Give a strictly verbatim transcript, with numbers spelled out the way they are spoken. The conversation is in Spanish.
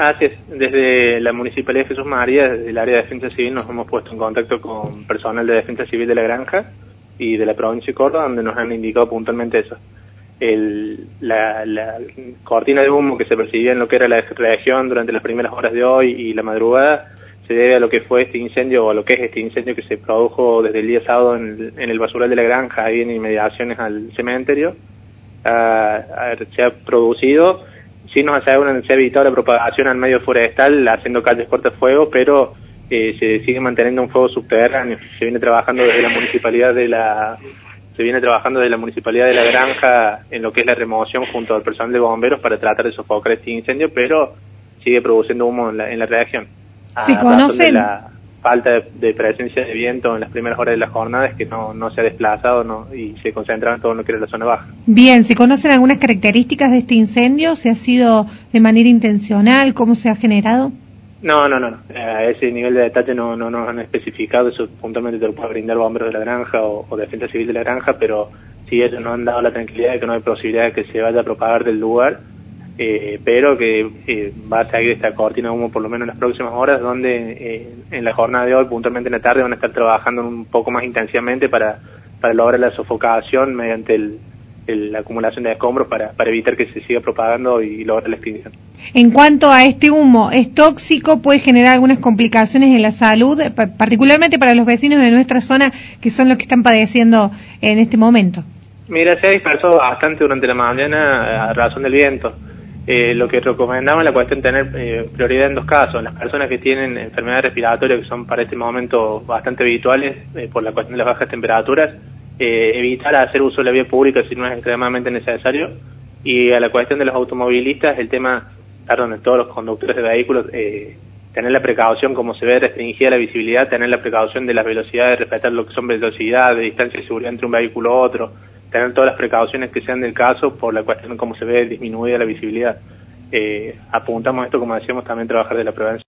Así es, desde la Municipalidad de Jesús María, desde el área de Defensa Civil, nos hemos puesto en contacto con personal de Defensa Civil de La Granja y de la provincia de Córdoba, donde nos han indicado puntualmente eso. El, la, la cortina de humo que se percibía en lo que era la región durante las primeras horas de hoy y la madrugada se debe a lo que fue este incendio, o a lo que es este incendio que se produjo desde el día sábado en el, en el basural de La Granja, ahí en inmediaciones al cementerio. Ah, se ha producido, sí nos aseguran, se ha evitado la propagación al medio forestal haciendo calles cortafuegos, pero eh, se sigue manteniendo un fuego subterráneo. Se viene trabajando desde la municipalidad de la se viene trabajando desde la municipalidad de La Granja en lo que es la remoción junto al personal de bomberos para tratar de sofocar este incendio, pero sigue produciendo humo en la, en la región. ¿Se conocen? La falta de, de presencia de viento en las primeras horas de la jornada es que no, no se ha desplazado no, y se concentra en todo lo que era la zona baja. Bien, ¿se conocen algunas características de este incendio? ¿Se ha sido de manera intencional? ¿Cómo se ha generado? No, no, no, no. A ese nivel de detalle no, no nos han especificado, eso puntualmente te lo puede brindar bomberos de La Granja o, o Defensa Civil de La Granja, pero sí ellos nos han dado la tranquilidad de que no hay posibilidad de que se vaya a propagar del lugar, eh, pero que eh, va a seguir esta cortina de humo por lo menos en las próximas horas, donde eh, en la jornada de hoy, puntualmente en la tarde, van a estar trabajando un poco más intensivamente para, para lograr la sofocación mediante el El, la acumulación de escombros para, para evitar que se siga propagando y lograr la extinción. En cuanto a este humo, ¿es tóxico? ¿Puede generar algunas complicaciones en la salud, particularmente para los vecinos de nuestra zona, que son los que están padeciendo en este momento? Mira, se ha dispersado bastante durante la mañana a razón del viento. Eh, lo que recomendamos es la cuestión de tener eh, prioridad en dos casos. Las personas que tienen enfermedades respiratorias, que son para este momento bastante habituales eh, por la cuestión de las bajas temperaturas, Eh, evitar hacer uso de la vía pública si no es extremadamente necesario. Y a la cuestión de los automovilistas, el tema, perdón, de todos los conductores de vehículos, eh, tener la precaución, como se ve restringida la visibilidad, tener la precaución de las velocidades, respetar lo que son velocidades, de distancia de seguridad entre un vehículo u otro, tener todas las precauciones que sean del caso por la cuestión, como se ve disminuida la visibilidad. Eh, apuntamos esto, como decíamos, también trabajar de la prevención.